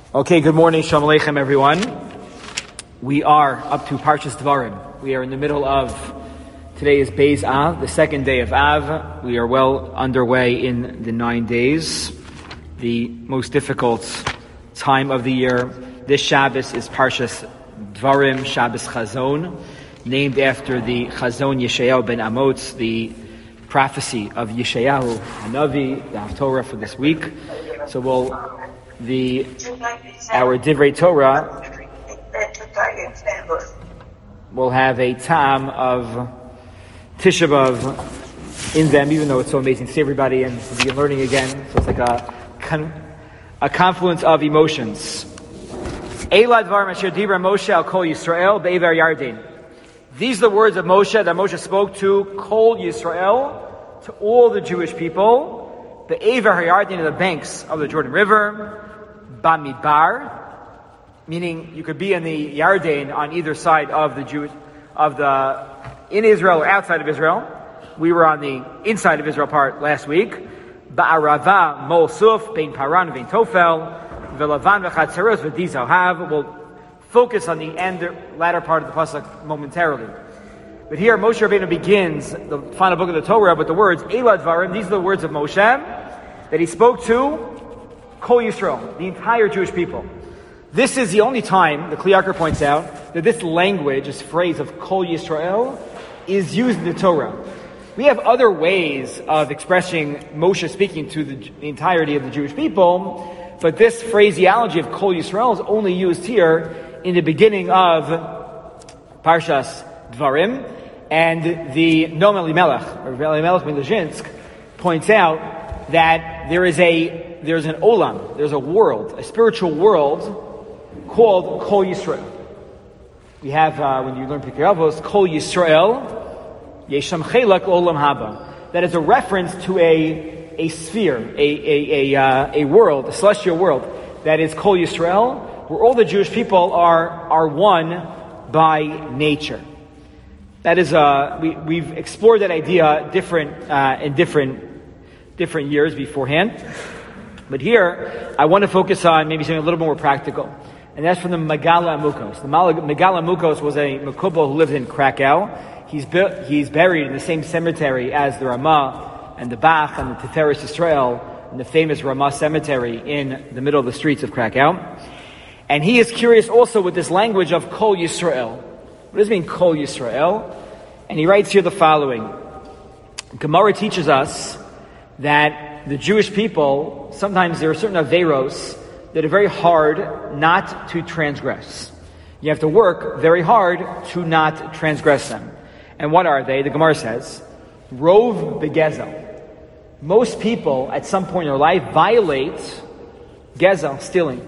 Okay, good morning, Shalom Aleichem, everyone. We are up to Parshas Dvarim. We are in the middle of, today is Beis Av, the second day of Av. We are well underway in the 9 days, the most difficult time of the year. This Shabbos is Parshas Dvarim, Shabbos Chazon, named after the Chazon Yeshayahu ben Amos, the prophecy of Yeshayahu Hanavi, the Haftorah for this week. So our Divrei Torah will have a time of Tisha B'Av in them, even though it's so amazing to see everybody and to begin learning again. So it's like a confluence of emotions. Eila Dvarim Asher Dibra Moshe al Kol Yisrael Be'ever Yarden. These are the words of Moshe that Moshe spoke to Kol Yisrael, to all the Jewish people, Be'ever Yarden, in the banks of the Jordan River. Bamidbar, meaning you could be in the Yarden on either side of in Israel or outside of Israel. We were on the inside of Israel part last week. Ba'arava mol suf bein paran vein tofel velavan v'chatzeros v'dizohav. We'll focus on the latter part of the pasuk momentarily. But here Moshe Rabbeinu begins the final book of the Torah with the words Eila Dvarim. These are the words of Moshe that he spoke to Kol Yisrael, the entire Jewish people. This is the only time, the Kli Yakar points out, that this language, this phrase of Kol Yisrael, is used in the Torah. We have other ways of expressing Moshe speaking to the entirety of the Jewish people, but this phraseology of Kol Yisrael is only used here in the beginning of Parshas Dvarim, and the Noam Elimelech, or Elimelech Milozhinsk, points out that there's an olam, there's a world, a spiritual world called Kol Yisrael. We have, when you learn Pirkei Avos, Kol Yisrael, Yesham Chelak Olam Haba. That is a reference to a sphere, a world, a celestial world, that is Kol Yisrael, where all the Jewish people are one by nature. That is, we've explored that idea in different years beforehand. But here, I want to focus on maybe something a little more practical. And that's from the Megala Amukos. The Megala Amukos was a Mekubal who lived in Krakow. He's buried in the same cemetery as the Ramah and the Bach and the Tiferes Yisrael in the famous Ramah cemetery in the middle of the streets of Krakow. And he is curious also with this language of Kol Yisrael. What does it mean, Kol Yisrael? And he writes here the following. Gemara teaches us that the Jewish people, sometimes there are certain averos that are very hard not to transgress. You have to work very hard to not transgress them. And what are they? The Gemara says, Rov begezel. Most people at some point in their life violate gezel, stealing.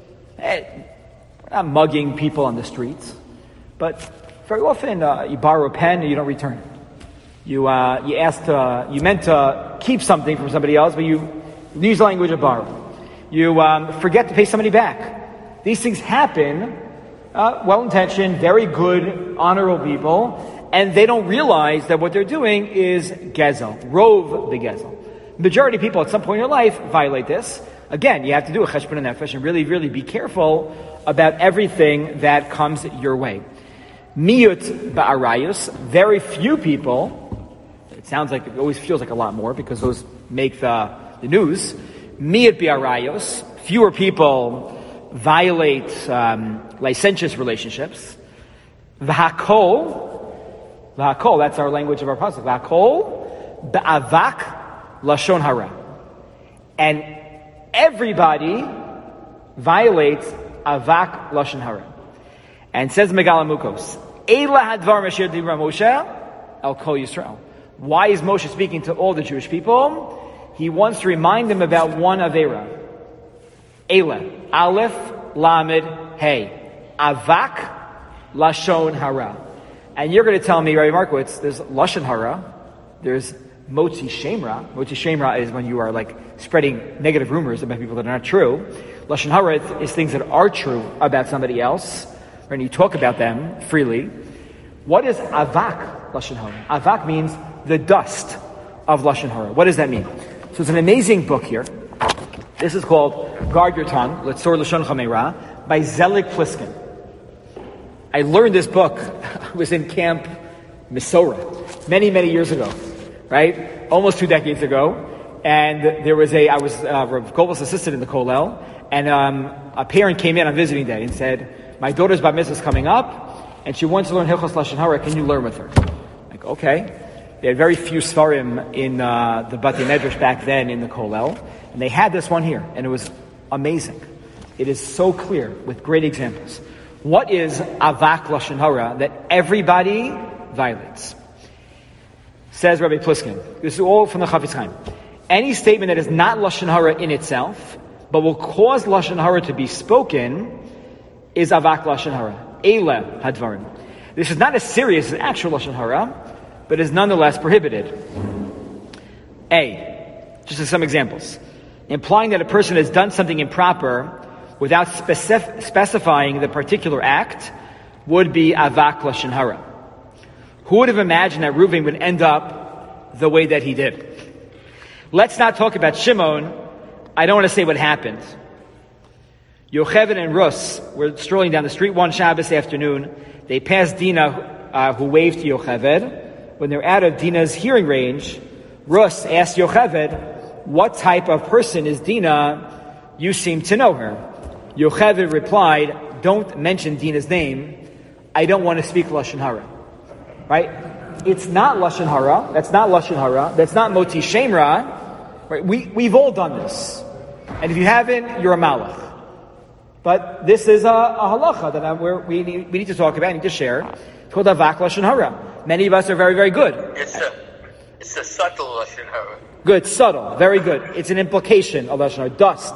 Not mugging people on the streets, but very often you borrow a pen and you don't return it. You meant to keep something from somebody else, but you use the language of borrow. You forget to pay somebody back. These things happen, well-intentioned, very good, honorable people, and they don't realize that what they're doing is gezel, rov begezel. The majority of people at some point in their life violate this. Again, you have to do a cheshbon nefesh and really, really be careful about everything that comes your way. Miyut ba'arayus, very few people. It sounds like, it always feels like a lot more because those make the news. Miyut ba'arayus, fewer people violate licentious relationships. V'hakol, that's our language of our pasuk. V'hakol ba'avak lashon hara. And everybody violates avak lashon hara. And says Megala Amukos, Eila hadvar Asher Dibra Moshe al Kol Yisrael. Why is Moshe speaking to all the Jewish people? He wants to remind them about one Avera. Eila, Aleph, Lamed, Hey. Avak, Lashon Hara. And you're going to tell me, Rabbi Markowitz, there's Lashon Hara, there's Motzi Shemra. Motzi Shemra is when you are like spreading negative rumors about people that are not true. Lashon Hara is things that are true about somebody else, and you talk about them freely. What is avak lashon hara? Avak means the dust of lashon hara. What does that mean? So it's an amazing book here This is called Guard Your Tongue, Letzor Lashon Chameira, by Zelig Pliskin. I learned this book, I was in Camp Misora, many, many years ago, right? Almost 2 decades ago. And I was Rav Goldblatt's assistant in the Kollel, and a parent came in on visiting day and said, my daughter's bat mitzvah is coming up, and she wants to learn Hilchos Lashon Hara, can you learn with her? Like, okay. They had very few Sfarim in the Batei Medrash back then in the Kollel, and they had this one here, and it was amazing. It is so clear, with great examples. What is Avak Lashon Hara that everybody violates? Says Rabbi Pliskin. This is all from the Chafetz Chaim. Any statement that is not Lashon Hara in itself, but will cause Lashon Hara to be spoken, is Avak Lashon Hara. Eile Hadvarim. This is not as serious as actual Lashon Hara, but is nonetheless prohibited. Just as some examples. Implying that a person has done something improper without specifying the particular act would be Avak Lashon Hara. Who would have imagined that Reuven would end up the way that he did? Let's not talk about Shimon. I don't want to say what happened. Yocheved and Rus were strolling down the street one Shabbos afternoon. They passed Dinah, who waved to Yocheved. When they're out of Dinah's hearing range, Rus asked Yocheved, what type of person is Dinah? You seem to know her. Yocheved replied, don't mention Dinah's name. I don't want to speak Lashon Hara. Right? It's not Lashon Hara. That's not Lashon Hara. That's not Moti Shemra. Right? We've all done this. And if you haven't, you're a malach. But this is a halacha that we need to talk about, need to share. It's called Avak Lashon Hara. Many of us are very, very good. It's a subtle Lashon Hara. Good, subtle, very good. It's an implication of Lashon Hara, dust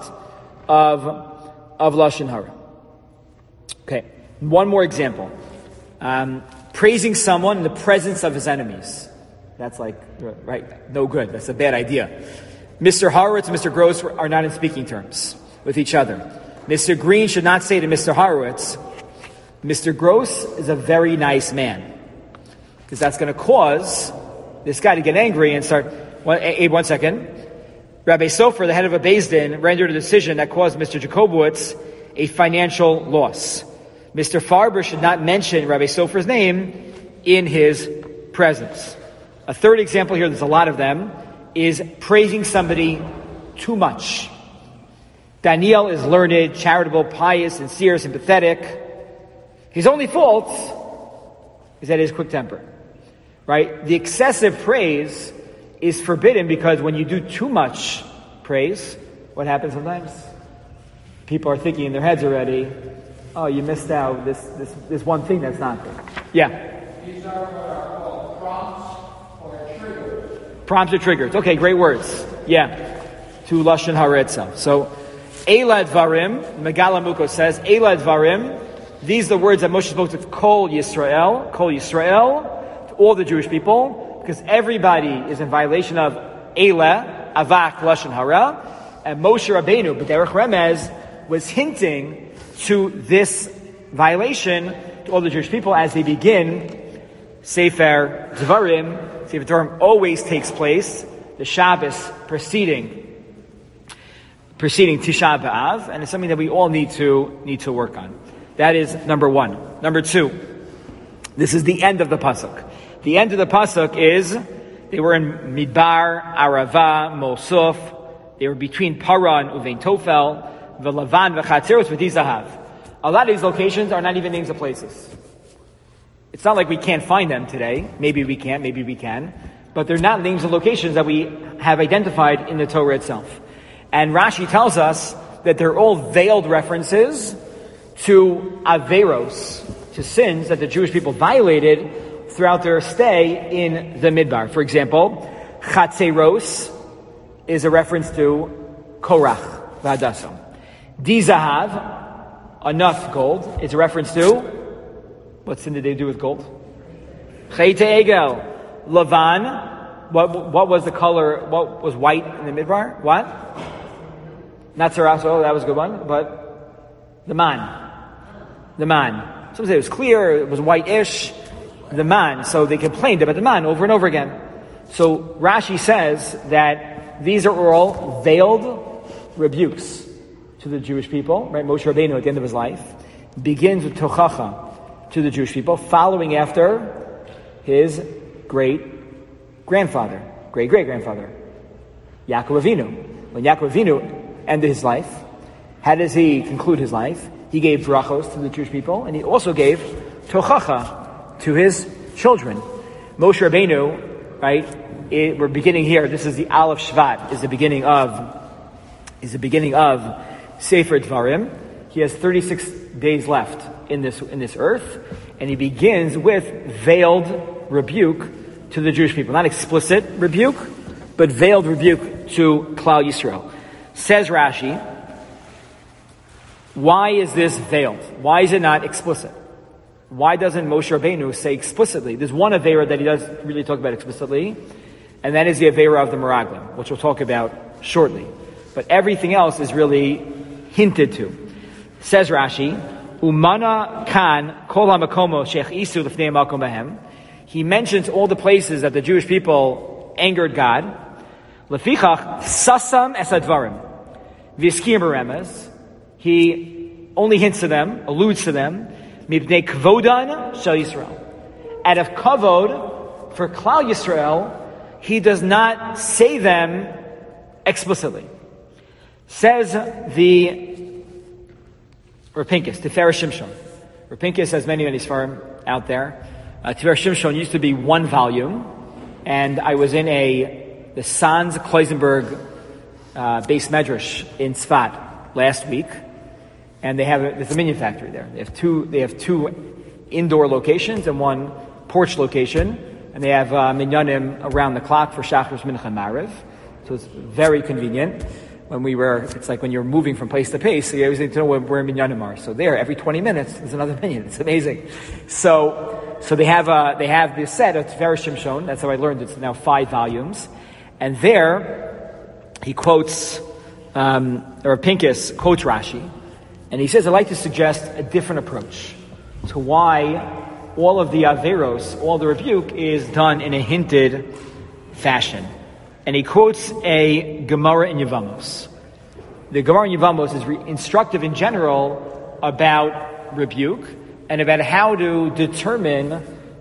of Lashon Hara. Okay, one more example. Praising someone in the presence of his enemies. That's no good. That's a bad idea. Mr. Horowitz and Mr. Gross are not in speaking terms with each other. Mr. Green should not say to Mr. Horowitz, Mr. Gross is a very nice man. Because that's going to cause this guy to get angry and start... Abe, 1 second. Rabbi Sofer, the head of a Beis Din, rendered a decision that caused Mr. Jacobowitz a financial loss. Mr. Farber should not mention Rabbi Sofer's name in his presence. A third example here, there's a lot of them, is praising somebody too much. Daniel is learned, charitable, pious, sincere, sympathetic. His only fault is that he has quick temper. Right? The excessive praise is forbidden because when you do too much praise, what happens sometimes? People are thinking in their heads already, oh, you missed out this one thing that's not good. Yeah? These are what are called prompts or triggers. Prompts or triggers. Okay, great words. Yeah. To Lashon Hara itself. So, Eila Dvarim, Megala Muko says, Eila Dvarim, these are the words that Moshe spoke to Kol Yisrael, to all the Jewish people, because everybody is in violation of Eila, Avak, Lashon Hara, and Moshe Rabbeinu, B'derech Remez, was hinting to this violation to all the Jewish people as they begin Sefer Dvarim. Sefer Dvarim always takes place, the Shabbos preceding Tisha B'Av, and it's something that we all need to work on. That is number one. Number two, this is the end of the pasuk. The end of the pasuk is they were in Midbar, Arava, Mosuf. They were between Para and Uvein Tofel, V'Lavan v'Chatzeros v'Dizahav. A lot of these locations are not even names of places. It's not like we can't find them today. Maybe we can't, maybe we can. But they're not names of locations that we have identified in the Torah itself. And Rashi tells us that they're all veiled references to Averos, to sins that the Jewish people violated throughout their stay in the Midbar. For example, Chatzeros is a reference to Korach, V'Hadassah. Dizahav, enough gold, is a reference to, what sin did they do with gold? Chet Egel. Lavan, what was the color, what was white in the Midbar? What? Not Saraso, that was a good one, but the man. Some say it was clear, it was white-ish, the man. So they complained about the man over and over again. So Rashi says that these are all veiled rebukes to the Jewish people, right? Moshe Rabbeinu at the end of his life begins with tochacha to the Jewish people, following after his great-grandfather, great-great-grandfather, Yaakov Avinu. When Yaakov Avinu ended his life, how does he conclude his life? He gave brachos to the Jewish people, and he also gave tochacha to his children. Moshe Rabbeinu, right? We're beginning here. This is the Aleph Shvat. Is the beginning of Sefer Dvarim. He has 36 days left in this earth, and he begins with veiled rebuke to the Jewish people. Not explicit rebuke, but veiled rebuke to Klal Yisrael. Says Rashi, why is this veiled? Why is it not explicit? Why doesn't Moshe Rabbeinu say explicitly? There's one Aveira that he does really talk about explicitly, and that is the Aveira of the Meraglim, which we'll talk about shortly. But everything else is really hinted to. Says Rashi, Umana kan kol hamakomo sheich isu lefnei makom bahem. He mentions all the places that the Jewish people angered God. Lefichach sasam es advarim v'iskim beremes. He only hints to them, alludes to them. Mibnei kvodan shel Yisrael. Out of kavod for Klal Yisrael, he does not say them explicitly. Says the Rav Pinkus, Tiferes Shimshon. Rav Pinkus has many Sfarim out there. Tiferes Shimshon used to be one volume, and I was in the Sanz Kloisenberg base medrash in Tzfat last week, and there's a minion factory there. They have two indoor locations and one porch location, and they have minyanim around the clock for Shachris, Mincha, and Mariv. So it's very convenient. It's like when you're moving from place to place, so you always need to know where minyanim are. So there, every 20 minutes, there's another minyan. It's amazing. So they have this set of Tiferes Shimshon. That's how I learned. It's now 5 volumes. And there, he quotes, or Pinkus quotes Rashi, and he says, I'd like to suggest a different approach to why all of the Averos, all the rebuke, is done in a hinted fashion. And he quotes a Gemara in Yevamos. The Gemara in Yevamos is instructive in general about rebuke and about how to determine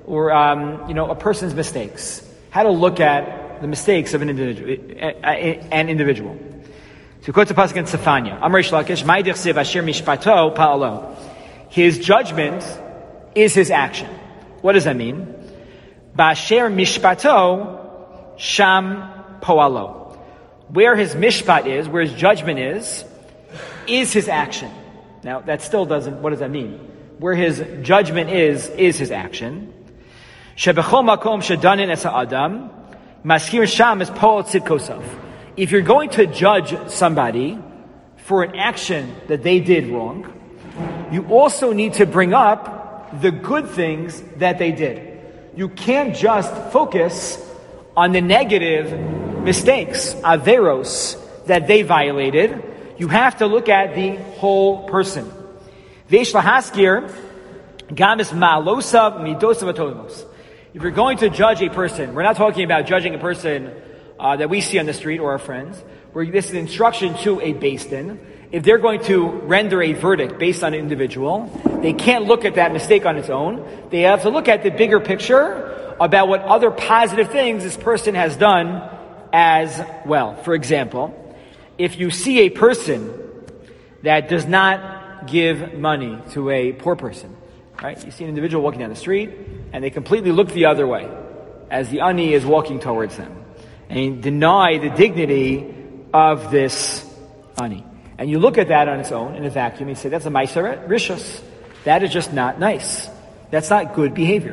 a person's mistakes. How to look at the mistakes of an individual. So he quotes a pasuk in Sefania. Amrei Shlakish, Ma'idich Siv Asher Mishpato Pa'alo. His judgment is his action. What does that mean? Ba'asher Mishpato Sham Poalo. Where his mishpat is, where his judgment is his action. Now, that still doesn't, what does that mean? Where his judgment is his action. Shebechol makom shedanin es ha'adam, maskir sham es poal tzidkosov. If you're going to judge somebody for an action that they did wrong, you also need to bring up the good things that they did. You can't just focus on the negative mistakes, averos, that they violated. You have to look at the whole person. Veish lahaskir gamis ma'alosav midosav atolimos. If you're going to judge a person, we're not talking about judging a person that we see on the street or our friends. This is an instruction to a beis din. If they're going to render a verdict based on an individual, they can't look at that mistake on its own. They have to look at the bigger picture about what other positive things this person has done as well. For example, if you see a person that does not give money to a poor person, right? You see an individual walking down the street and they completely look the other way as the ani is walking towards them and deny the dignity of this ani. And you look at that on its own in a vacuum and you say, that's a ma'aser rishus. That is just not nice. That's not good behavior.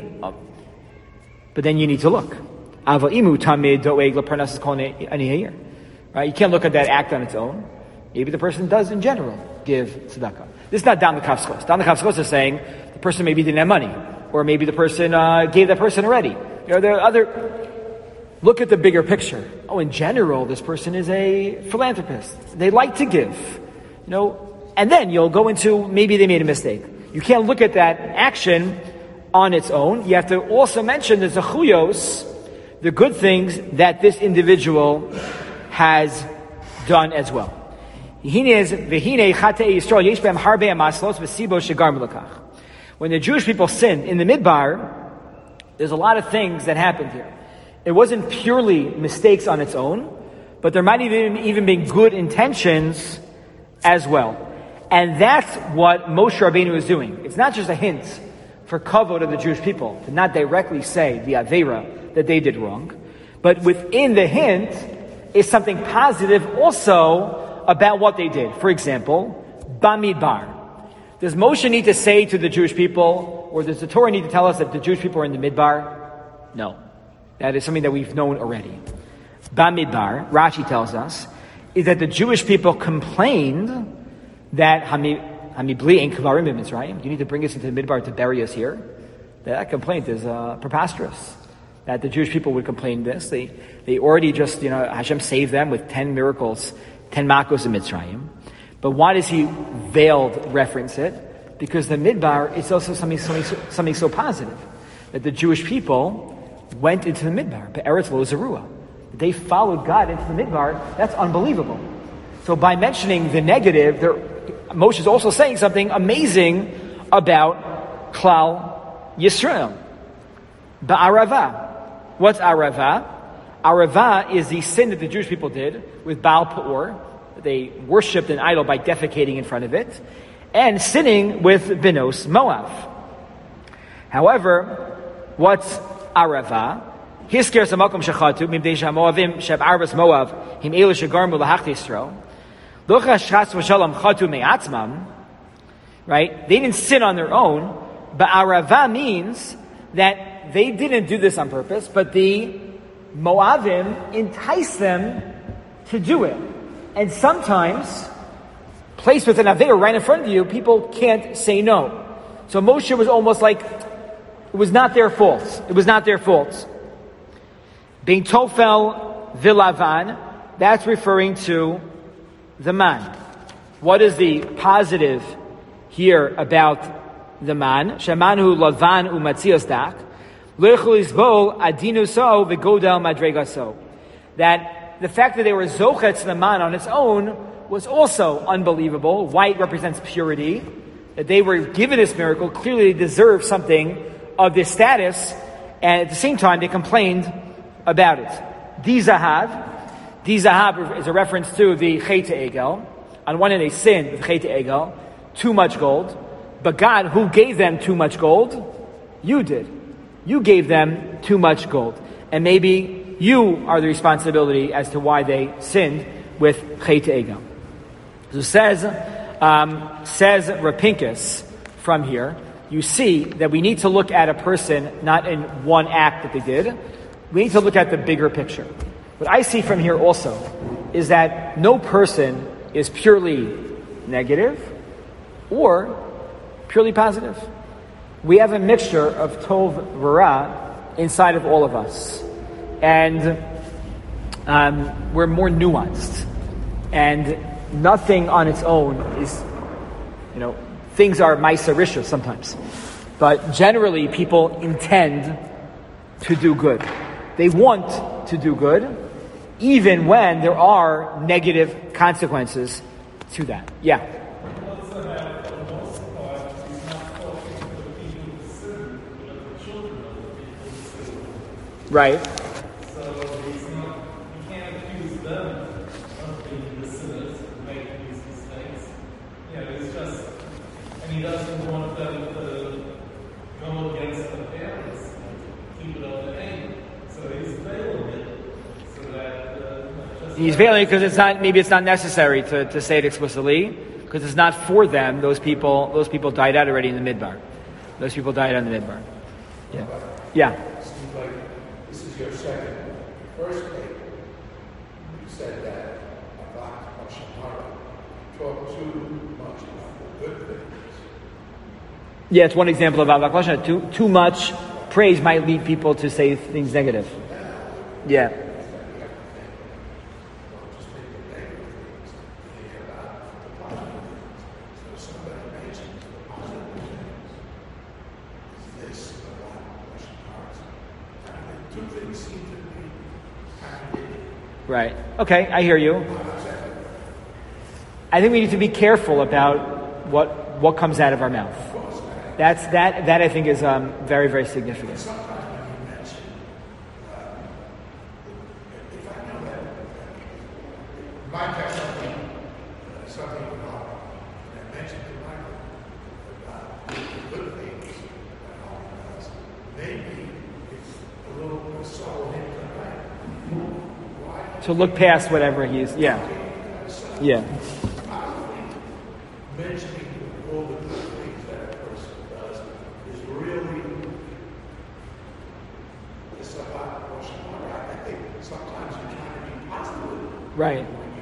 But then you need to look. Right? You can't look at that act on its own. Maybe the person does in general give tzedakah. This is not down the kafskos. Down the kafskos is saying the person maybe didn't have money, or maybe the person gave that person already. There are other. Look at the bigger picture. Oh, in general, this person is a philanthropist. They like to give, and then you'll go into maybe they made a mistake. You can't look at that action on its own. You have to also mention the zechuyos, the good things that this individual has done as well. When the Jewish people sinned in the Midbar, there's a lot of things that happened here. It wasn't purely mistakes on its own, but there might even been good intentions as well. And that's what Moshe Rabbeinu is doing. It's not just a hint for kavod of the Jewish people to not directly say the Aveira that they did wrong, but within the hint is something positive also about what they did. For example, Bamidbar. Does Moshe need to say to the Jewish people, or does the Torah need to tell us that the Jewish people are in the Midbar? No. That is something that we've known already. Bamidbar, Rashi tells us, is that the Jewish people complained that Hamibli ain't Kvarim in Mitzrayim. You need to bring us into the Midbar to bury us here. That complaint is preposterous. That the Jewish people would complain this. They already just, Hashem saved them with 10 miracles, 10 makos in Mitzrayim. But why does he veiled reference it? Because the Midbar is also something so positive. That the Jewish people went into the Midbar. Be'eretz lo zerua. They followed God into the Midbar. That's unbelievable. So by mentioning the negative, Moshe is also saying something amazing about Klal Yisrael. Ba'arava. What's Arava? Arava is the sin that the Jewish people did with Baal Peor. They worshipped an idol by defecating in front of it, and sinning with Binos Moav. However, what's Arava? Hisker Samakom Shechatu, Mibdei Shamoavim Sheb Arbas Moav, Him Elu Shegarmu Lahach Yisrael. Right? They didn't sin on their own, but Arava means that they didn't do this on purpose, but the Moavim enticed them to do it. And sometimes, placed with an Aveira right in front of you, people can't say no. So Moshe was almost like, it was not their fault. It was not their fault. Being Tofel Vilavan, that's referring to the man. What is the positive here about the man? Shemanu lavan umatzios dak. Lechul isbol adinu so v'godel madregaso. That the fact that they were zochetz the man on its own was also unbelievable. White represents purity. That they were given this miracle, clearly they deserve something of this status, and at the same time they complained about it. Dizahav is a reference to the Chet Egel. On one hand, they sinned with Chet Egel, too much gold. But God, who gave them too much gold? You did. You gave them too much gold. And maybe you are the responsibility as to why they sinned with Chet Egel. So says Rapinkus from here, you see that we need to look at a person not in one act that they did. We need to look at the bigger picture. What I see from here also is that no person is purely negative or purely positive. We have a mixture of Tov V'Ra inside of all of us. And we're more nuanced. And nothing on its own is, things are Maisa Risha sometimes. But generally people intend to do good. They want to do good, even when there are negative consequences to that. Yeah. Right. So you can't accuse them of being the sinners and making these mistakes. It's just, and he doesn't want them to go against the parents and keep it on the aim. So he's veiling it so that he's veiling it because maybe it's not necessary to say it explicitly, because it's not for them. Those people died out already in the Midbar. Those people died out in the Midbar. Yeah. Yeah. This is your first paper. You said that about Hashemara talk too much about the good things. Yeah, it's one example of Avak Lashon. Too much praise might lead people to say things negative. Yeah. Right. Okay, I hear you. I think we need to be careful about what comes out of our mouth. That I think is very, very significant. Might have something about, and I mentioned to Michael about the good things that all does. Maybe it's a little subtle hint tonight. To look past whatever he's, yeah. Mentioning all the good things that a person does is really it's about Rosh Hashanah. I think sometimes you're trying to be positive. Right.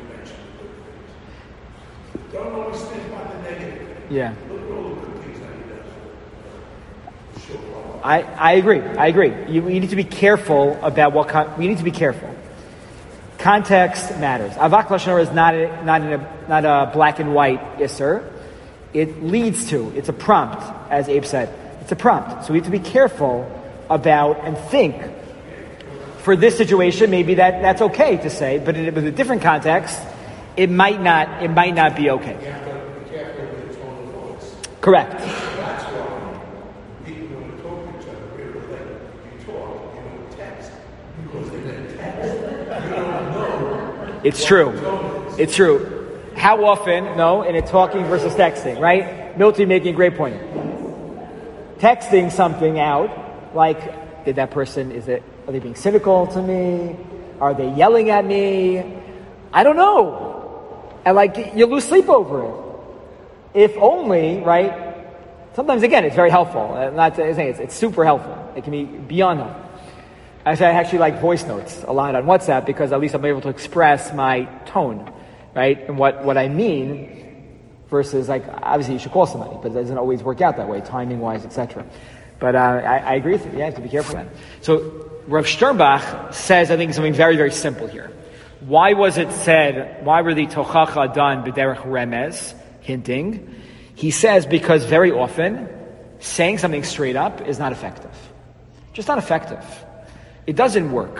Don't always think about the negative. Yeah. Look at all the good things that he does. Sure. I agree. You need to be careful about we need to be careful. Context matters. Avak Lashon Hara is not a black and white isser. It leads to. It's a prompt, as Abe said. It's a prompt. So we have to be careful about and think. For this situation, maybe that's okay to say, but with a different context, it might not be okay. You have to be careful with the tone of voice. Correct. That's why people, when they talk to each other, really like you talk, you don't text. Because they didn't text. You don't know. It's true. How often, in a talking versus texting, right? Milty making a great point. Texting something out, like, did that person, are they being cynical to me? Are they yelling at me? I don't know. And you lose sleep over it. If only, right? Sometimes, again, it's very helpful. I'm not saying it's super helpful. It can be beyond helpful. I actually like voice notes a lot on WhatsApp because at least I'm able to express my tone, right? And what I mean versus, obviously you should call somebody, but it doesn't always work out that way, timing-wise, etc. But I agree with you. You have to be careful with that. So Rav Sternbach says, I think, something very, very simple here. Why was it said, why were the tochacha done b'derech remez, hinting? He says because very often saying something straight up is not effective. Just not effective. It doesn't work.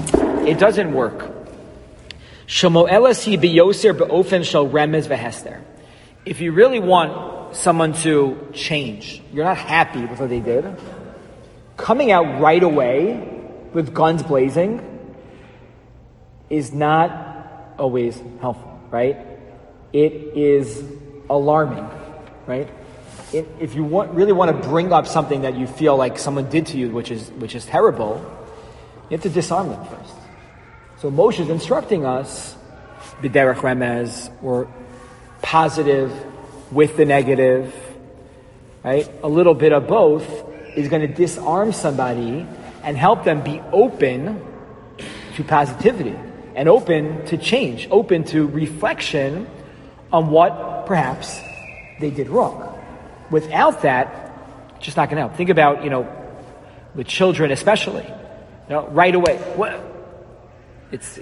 Shemo'elasi biyoser be'ofen shel remez v'hester. If you really want someone to change, you're not happy with what they did, coming out right away with guns blazing is not always helpful, right? It is alarming, right? If you really want to bring up something that you feel like someone did to you, which is terrible, you have to disarm them first. So Moshe is instructing us, b'derech remez, or positive with the negative, right? A little bit of both is going to disarm somebody and help them be open to positivity and open to change, open to reflection on what perhaps they did wrong. Without that, it's just not going to help. Think about, with children especially, right away. It's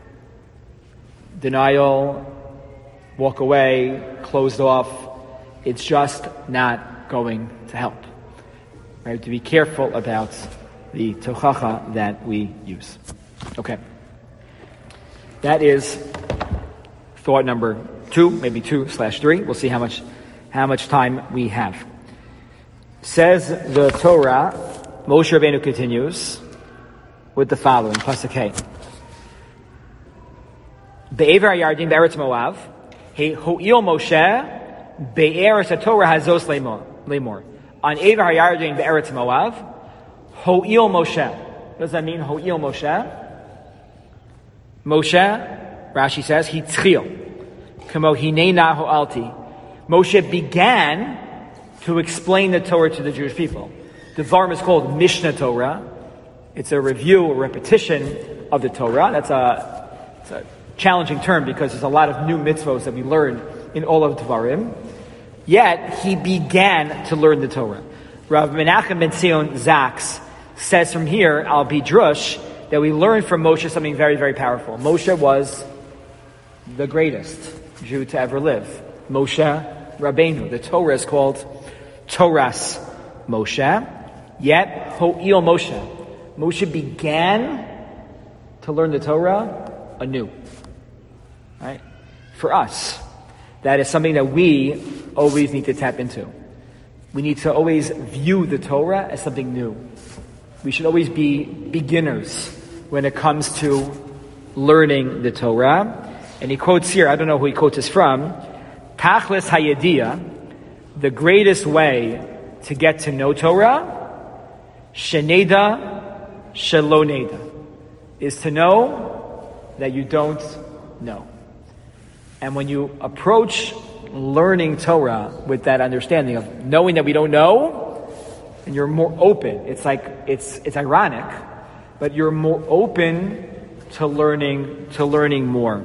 denial, walk away, closed off. It's just not going to help. Right? To be careful about the tochacha that we use. Okay. That is thought number 2, maybe 2/3. We'll see how much time we have. Says the Torah, Moshe Rabbeinu continues with the following, Pasuk Hey. Be'ever hayardim be'eretz Moav, ho'il Moshe be'eretz HaTorah hazos lemor. On Ever hayardim be'eretz Moav, ho'il Moshe. What does that mean, ho'il Moshe? Moshe, Rashi says, he tzchil. Kamo hinena ho'alti. Moshe began to explain the Torah to the Jewish people. The Dvarim is called Mishnah Torah. It's a review, a repetition of the Torah. It's a challenging term because there's a lot of new mitzvos that we learn in all of Dvarim. Yet, he began to learn the Torah. Rav Menachem ben Zion Zaks says from here, Al Bidrush, that we learn from Moshe something very, very powerful. Moshe was the greatest Jew to ever live. Moshe Rabbeinu. The Torah is called Toras Moshe. Yet, Ho'il Moshe. Moshe began to learn the Torah anew. Right? For us, that is something that we always need to tap into. We need to always view the Torah as something new. We should always be beginners when it comes to learning the Torah. And he quotes here, I don't know who he quotes this from, Tachlis Hayediyah, the greatest way to get to know Torah, Sheneda Shaloneda, is to know that you don't know. And when you approach learning Torah with that understanding of knowing that we don't know, and you're more open. It's like, it's ironic, but you're more open to learning more.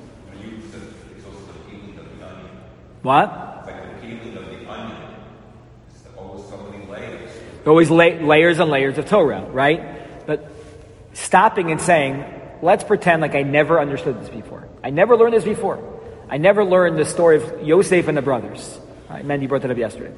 What? It's like the peeling of the onion. It's always so many layers. Always layers and layers of Torah, right? But stopping and saying, let's pretend like I never understood this before. I never learned this before. I never learned the story of Yosef and the brothers. Right? Mandy brought that up yesterday.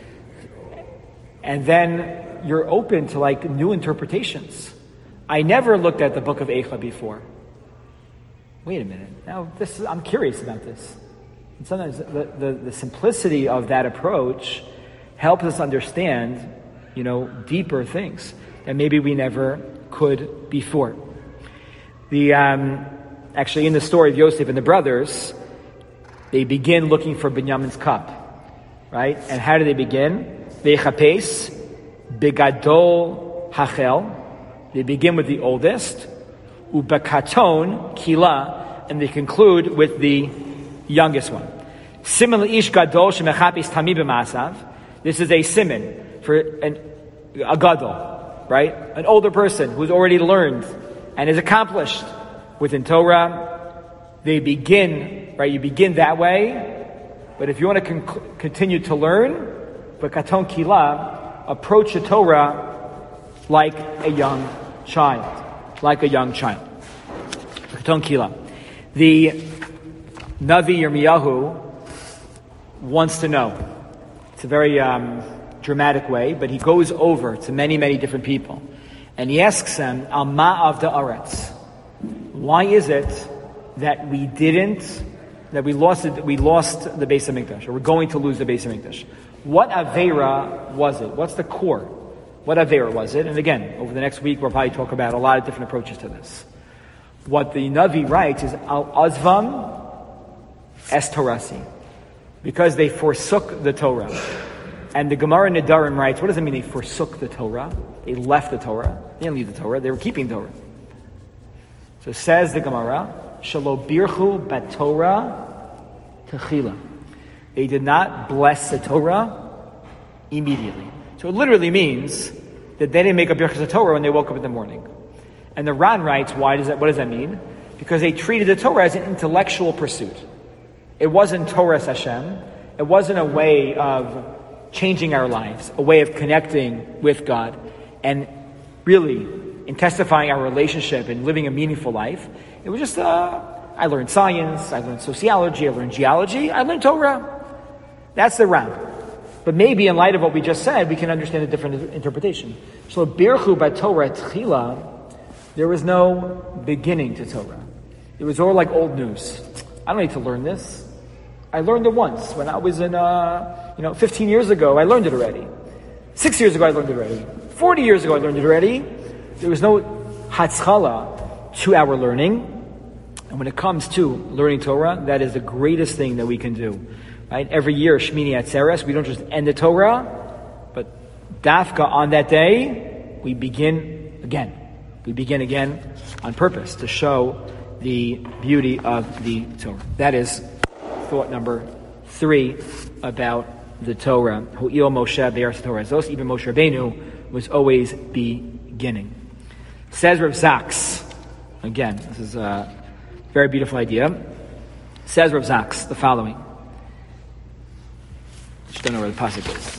And then you're open to like new interpretations. I never looked at the book of Eicha before. Wait a minute. Now I'm curious about this. And sometimes the simplicity of that approach helps us understand, deeper things that maybe we never could before. Actually in the story of Yosef and the brothers, they begin looking for Binyamin's cup, right? And how do they begin? Veichapes, begadol hachel. They begin with the oldest, ubakaton kila, and they conclude with the youngest one. Siman ish gadol shemechapes tamid b'masav. This is a siman for a gadol, right? An older person who's already learned and is accomplished within Torah. They begin, right? You begin that way. But if you want to continue to learn, b'katon kila, approach the Torah like a young child. B'katon kila. The Navi Yirmiyahu wants to know. It's a very dramatic way, but he goes over to many, many different people. And he asks them, Al ma'av da'aretz. Why is it that we lost the Beis HaMikdash, or we're going to lose the Beis HaMikdash? What Aveira was it? What's the core? What Aveira was it? And again, over the next week, we'll probably talk about a lot of different approaches to this. What the Navi writes is, Al Azvam Es Torasi. Because they forsook the Torah. And the Gemara Nedarim writes, what does it mean they forsook the Torah? They left the Torah. They didn't leave the Torah. They were keeping Torah. So says the Gemara, Shalo birchu baTorah techila. They did not bless the Torah immediately. So it literally means that they didn't make a birchas Torah when they woke up in the morning. And the Ran writes, what does that mean? Because they treated the Torah as an intellectual pursuit. It wasn't Torah Hashem. It wasn't a way of changing our lives, a way of connecting with God, and really in testifying our relationship and living a meaningful life. It was just, I learned science, I learned sociology, I learned geology, I learned Torah. That's the Ram. But maybe in light of what we just said, we can understand a different interpretation. So, birchu baTorah tchila, there was no beginning to Torah. It was all like old news. I don't need to learn this. I learned it once when I was in, 15 years ago, I learned it already. 6 years ago, I learned it already. 40 years ago, I learned it already. There was no hatzchala to our learning. And when it comes to learning Torah, that is the greatest thing that we can do. Right? Every year, Shmini Atzeres, we don't just end the Torah, but dafka on that day, we begin again. We begin again on purpose to show the beauty of the Torah. That is thought number 3 about the Torah. Hu'il Moshe be'eretz Torah zos, even Moshe Rabbeinu was always beginning. Says Rav Zaks, again, this is a very beautiful idea. Says Rav Zaks the following. Just don't know where the pasuk is.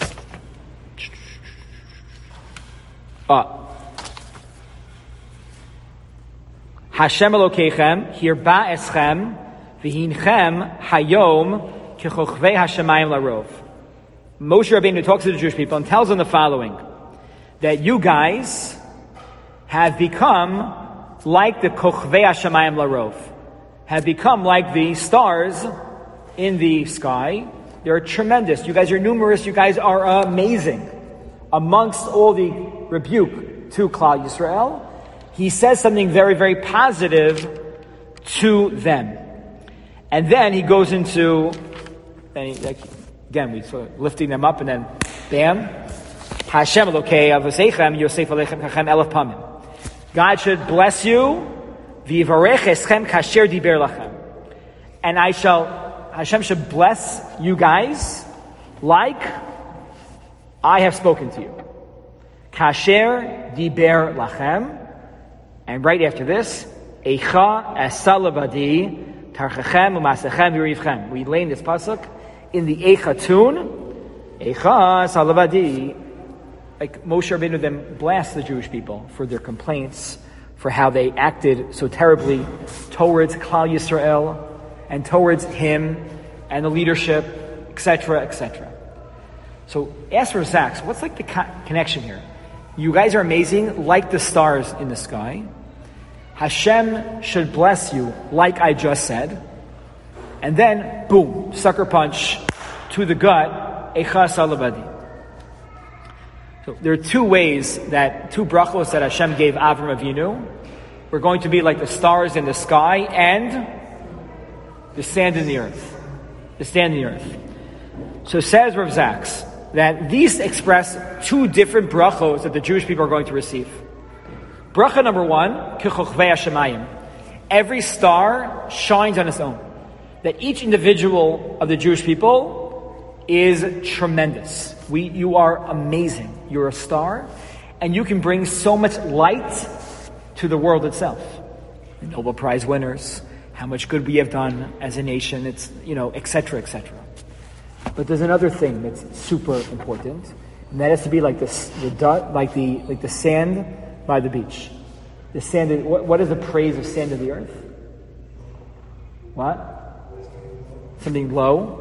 Hashem Elokeichem hirba eschem v'hinchem hayom kechochvei hashemayim larov. Moshe Rabbeinu talks to the Jewish people and tells them the following, that you guys have become like the kochvei hashemayim larov, have become like the stars in the sky. They're tremendous. You guys are numerous. You guys are amazing. Amongst all the rebuke to Klal Yisrael, he says something very, very positive to them. And then he goes into, again, we sort of lifting them up, and then, bam, Hashem Elokei Avoseichem Yosef Alechem Kachem Elef Pamim. God should bless you, V'yivarech eschem kasher diber lachem. And Hashem should bless you guys like I have spoken to you. Kasher diber lachem. And right after this, Eicha esalavadi tarchachem u'masechem v'rivchem. We lay in this pasuk in the Eicha tune. Eicha esalavadi. Like Moshe Rabbeinu then blasts the Jewish people for their complaints, for how they acted so terribly towards Klal Yisrael and towards him and the leadership, etc., etc. So ask for Zachs, what's like the connection here? You guys are amazing, like the stars in the sky. Hashem should bless you, like I just said. And then, boom, sucker punch to the gut, Eicha Salabadi. So there are two brachos that Hashem gave Avram Avinu. We're going to be like the stars in the sky and the sand in the earth. The sand in the earth. So says Rav Zaks that these express two different brachos that the Jewish people are going to receive. Bracha number one, Kechochvei HaShemayim. Every star shines on its own. That each individual of the Jewish people is tremendous. You are amazing. You're a star, and you can bring so much light to the world itself. The Nobel Prize winners, how much good we have done as a nation, it's, etc., etc. But there's another thing that's super important, and that is to be like the sand by the beach. The sand. What is the praise of sand of the earth? What? Something low.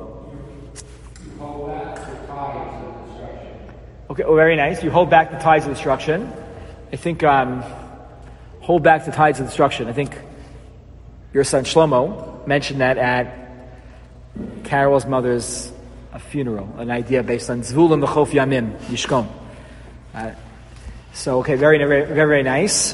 Okay, very nice. You hold back the tides of destruction. I think, hold back the tides of destruction. I think your son Shlomo mentioned that at Carol's mother's funeral, an idea based on Zvulun B'chof Yamim, Yishkon. So, okay, very, very, very, very nice.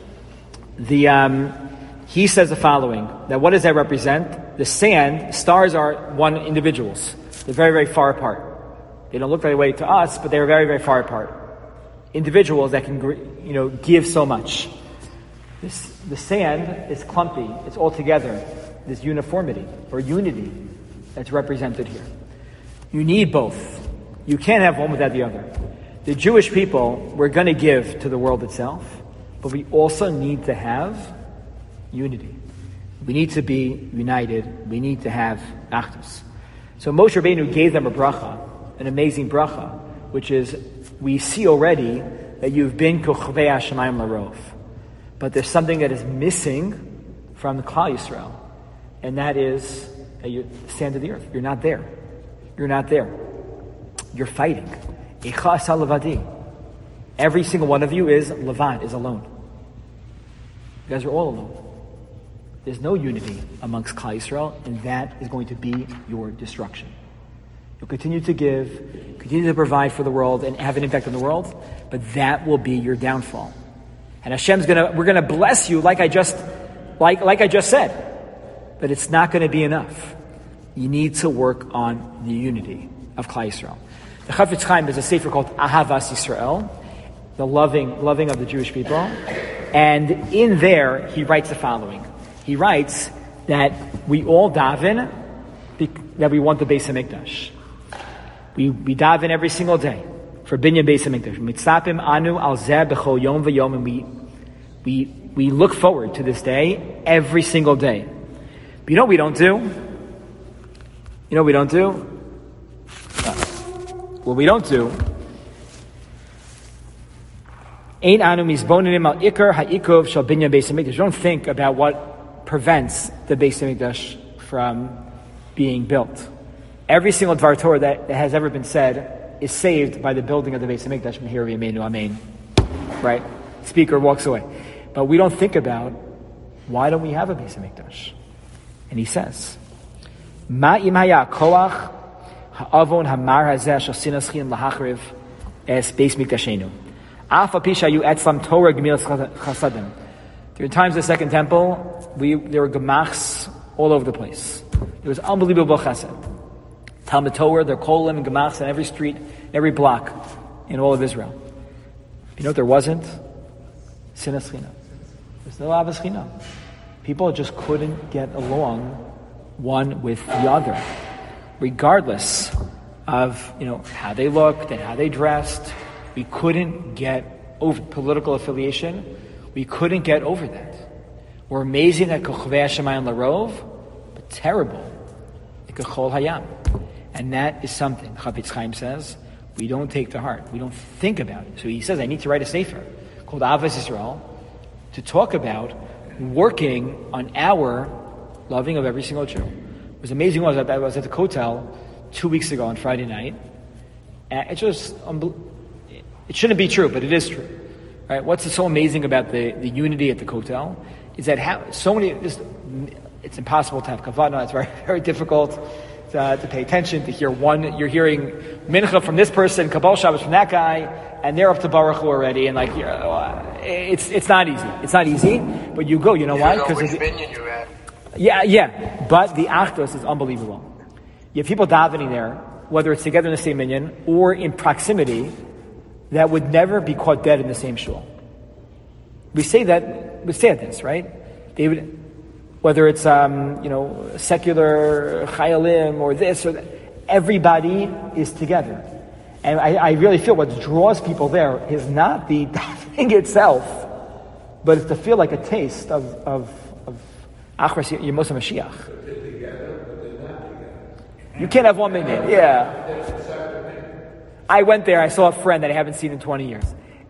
He says the following, that what does that represent? The sand, stars are one individuals. They're very, very far apart. They don't look that way to us, but they're very, very far apart. Individuals that can, give so much. The sand is clumpy. It's all together. This uniformity or unity that's represented here. You need both. You can't have one without the other. The Jewish people, we're going to give to the world itself, but we also need to have unity. We need to be united. We need to have achdus. So Moshe Rabbeinu gave them a bracha, an amazing bracha, which is, we see already that you've been Kochvei HaShemayim Larov. But there's something that is missing from the Klal Yisrael, and that is the sand of the earth. You're not there. You're not there. You're fighting. Eicha Salavadi. Every single one of you is levad, is alone. You guys are all alone. There's no unity amongst Klal Yisrael, and that is going to be your destruction. You'll continue to give, continue to provide for the world and have an impact on the world, but that will be your downfall. And we're gonna bless you like I just said. But it's not gonna be enough. You need to work on the unity of Klal Yisrael. The Chafetz Chaim has a sefer called Ahavas Yisrael, the loving of the Jewish people. And in there, he writes the following. He writes that we all daven that we want the Beis HaMikdash. We daven every single day for Binyan Beis HaMikdash. Mitzapim anu al zeh b'chol yom v'yom, and we look forward to this day every single day. But you know what we don't do? What we don't do. Ein anu mizbonim al ikar ha'ikov shal Binyan Beis HaMikdash. Don't think about what prevents the Beis HaMikdash from being built. Every single Dvar Torah that has ever been said is saved by the building of the Beis HaMikdash. Mehir v'yameinu amen. Right? Speaker walks away. But we don't think about, why don't we have a Beis HaMikdash? And he says, Ma im haya koach ha'avon hamar hazeh shel sinas chinam lahachriv es beis mikdashenu. Af api shayu etzlam Torah gemilas chasadim. There were times in the Second Temple, there were gemachs all over the place. There was unbelievable chesed. Talmud Torah, there are kolim and gemachs on every street, every block in all of Israel. You know what there wasn't? Sinas chinam. There's no avos chinam. People just couldn't get along one with the other, regardless of how they looked and how they dressed. We couldn't get over political affiliation. We couldn't get over that. We're amazing at Kochavei Hashemayim Larov, but terrible at Kechol Hayam. And that is something, Chafetz Chaim says, we don't take to heart. We don't think about it. So he says, I need to write a sefer called Avos Yisrael to talk about working on our loving of every single Jew. It was amazing. I was at the Kotel 2 weeks ago on Friday night. And it shouldn't be true, but it is true. Right? What's so amazing about the unity at the Kotel is that it's impossible to have kavana. It's very, very difficult to pay attention, to hear one. You're hearing mincha from this person, Kabbalah Shabbos from that guy, and they're up to Baruch Hu already, and it's not easy. It's not easy, but you go. You know why? Because which minion you're at. Yeah. But the achdus is unbelievable. You have people davening there, whether it's together in the same minyan or in proximity, that would never be caught dead in the same shul. We say this, right? David, whether it's secular chayalim or this or that, everybody is together. And I really feel what draws people there is not the thing itself, but it's to feel like a taste of Achras Yemos HaMashiach. You can't have one minyan. Yeah. I went there, I saw a friend that I haven't seen in 20 years.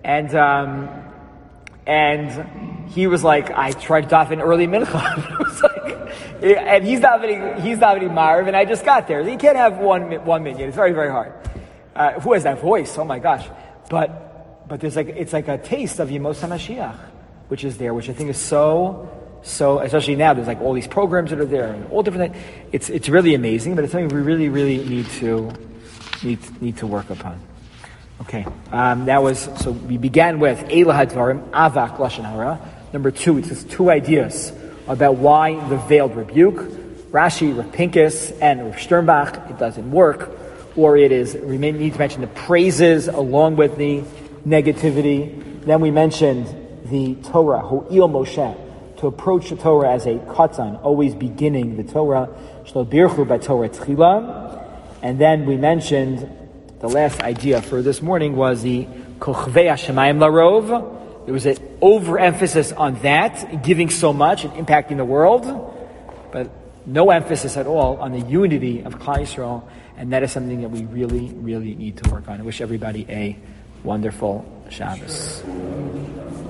And he was like, I tried to daven early mincha. It was like, and he's davening Marv, and I just got there. You can't have one minyan. It's very, very hard. Who has that voice? Oh my gosh! But there's it's like a taste of Yemos HaMashiach, which is there, which I think is so. Especially now, there's all these programs that are there and all different things. It's really amazing, but it's something we really, really need to work upon. Okay, so we began with Eila Hadvarim, Avak Lashon Hara. Number 2, it's just 2 ideas about why the veiled rebuke. Rashi, Rav Pinkus, and Rav Sternbach, it doesn't work. Or we need to mention the praises along with the negativity. Then we mentioned the Torah, Ho'il Moshe, to approach the Torah as a katan, always beginning the Torah, Shlo Birchu B'Torah Tchila. And then we mentioned the last idea for this morning was the Kochavei Hashemayim Larov. There was an overemphasis on that, giving so much and impacting the world, but no emphasis at all on the unity of Klal Yisrael, and that is something that we really, really need to work on. I wish everybody a wonderful Shabbos.